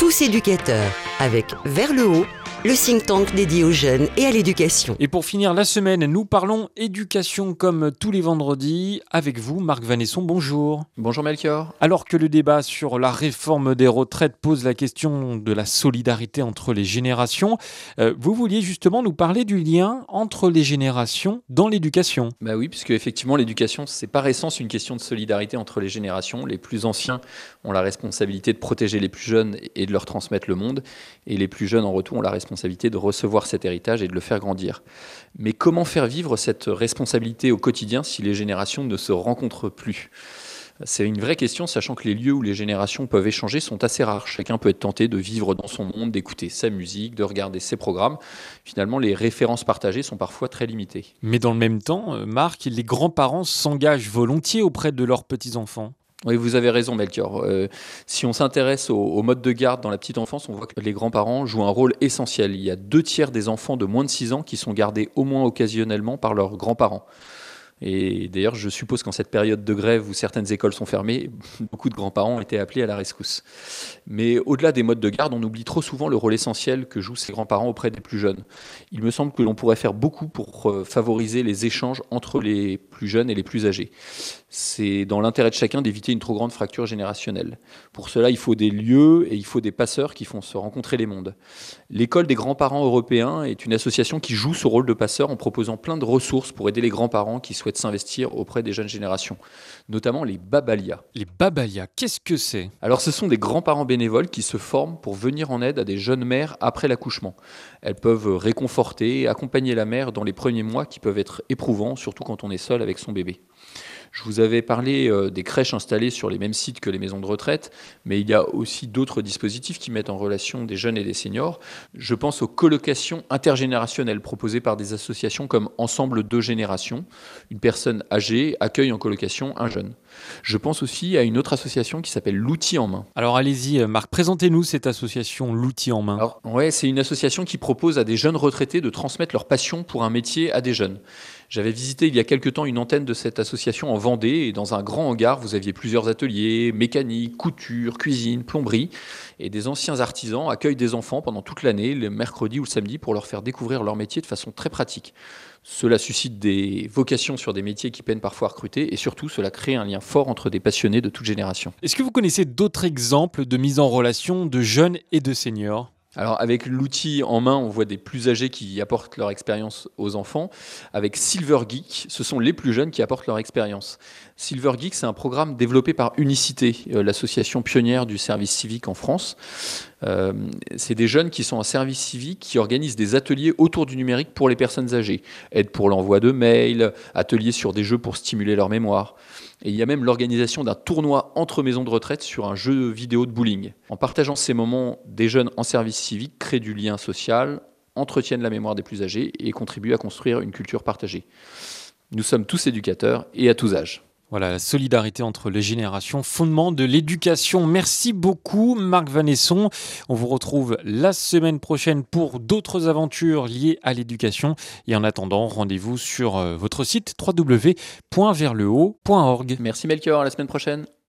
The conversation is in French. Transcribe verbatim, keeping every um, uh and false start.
Tous éducateurs, avec Vers le haut, le think tank dédié aux jeunes et à l'éducation. Et pour finir la semaine, nous parlons éducation comme tous les vendredis. Avec vous, Marc Vanesson, bonjour. Bonjour Melchior. Alors que le débat sur la réforme des retraites pose la question de la solidarité entre les générations, euh, vous vouliez justement nous parler du lien entre les générations dans l'éducation. Bah oui, puisque effectivement l'éducation, c'est par essence une question de solidarité entre les générations. Les plus anciens ont la responsabilité de protéger les plus jeunes et de leur transmettre le monde, et les plus jeunes en retour ont la responsabilité de recevoir cet héritage et de le faire grandir. Mais comment faire vivre cette responsabilité au quotidien si les générations ne se rencontrent plus ? C'est une vraie question, sachant que les lieux où les générations peuvent échanger sont assez rares. Chacun peut être tenté de vivre dans son monde, d'écouter sa musique, de regarder ses programmes. Finalement, les références partagées sont parfois très limitées. Mais dans le même temps, Marc, les grands-parents s'engagent volontiers auprès de leurs petits-enfants. Oui, vous avez raison, Melchior. Euh, si on s'intéresse au, au mode de garde dans la petite enfance, on voit que les grands-parents jouent un rôle essentiel. Il y a deux tiers des enfants de moins de six ans qui sont gardés au moins occasionnellement par leurs grands-parents. Et d'ailleurs, je suppose qu'en cette période de grève où certaines écoles sont fermées, beaucoup de grands-parents ont été appelés à la rescousse. Mais au-delà des modes de garde, on oublie trop souvent le rôle essentiel que jouent ces grands-parents auprès des plus jeunes. Il me semble que l'on pourrait faire beaucoup pour favoriser les échanges entre les plus jeunes et les plus âgés. C'est dans l'intérêt de chacun d'éviter une trop grande fracture générationnelle. Pour cela, il faut des lieux et il faut des passeurs qui font se rencontrer les mondes. L'École des grands-parents européens est une association qui joue ce rôle de passeur en proposant plein de ressources pour aider les grands-parents qui souhaitent s'investir auprès des jeunes générations, notamment les Babalia. Les Babalia, qu'est-ce que c'est ? Alors ce sont des grands-parents bénévoles qui se forment pour venir en aide à des jeunes mères après l'accouchement. Elles peuvent réconforter et accompagner la mère dans les premiers mois qui peuvent être éprouvants, surtout quand on est seul avec son bébé. Je vous avais parlé euh, des crèches installées sur les mêmes sites que les maisons de retraite, mais il y a aussi d'autres dispositifs qui mettent en relation des jeunes et des seniors. Je pense aux colocations intergénérationnelles proposées par des associations comme Ensemble deux générations. Une personne âgée accueille en colocation un jeune. Je pense aussi à une autre association qui s'appelle L'Outil en main. Alors allez-y, Marc, présentez-nous cette association L'Outil en main. Alors, ouais, c'est une association qui propose à des jeunes retraités de transmettre leur passion pour un métier à des jeunes. J'avais visité il y a quelque temps une antenne de cette association en Vendée, et dans un grand hangar, vous aviez plusieurs ateliers, mécanique, couture, cuisine, plomberie, et des anciens artisans accueillent des enfants pendant toute l'année, le mercredi ou le samedi, pour leur faire découvrir leur métier de façon très pratique. Cela suscite des vocations sur des métiers qui peinent parfois à recruter, et surtout, cela crée un lien fort entre des passionnés de toute génération. Est-ce que vous connaissez d'autres exemples de mise en relation de jeunes et de seniors ? Alors avec l'outil en main, on voit des plus âgés qui apportent leur expérience aux enfants. Avec Silver Geek, ce sont les plus jeunes qui apportent leur expérience. Silver Geek, c'est un programme développé par Unicité, euh, l'association pionnière du service civique en France. Euh, c'est des jeunes qui sont en service civique, qui organisent des ateliers autour du numérique pour les personnes âgées. Aide pour l'envoi de mails, ateliers sur des jeux pour stimuler leur mémoire. Et il y a même l'organisation d'un tournoi entre maisons de retraite sur un jeu vidéo de bowling. En partageant ces moments, des jeunes en service civique créent du lien social, entretiennent la mémoire des plus âgés et contribuent à construire une culture partagée. Nous sommes tous éducateurs et à tous âges. Voilà, la solidarité entre les générations, fondement de l'éducation. Merci beaucoup, Marc Vanesson. On vous retrouve la semaine prochaine pour d'autres aventures liées à l'éducation. Et en attendant, rendez-vous sur votre site w w w point vers le haut point org. Merci Melchior, à la semaine prochaine.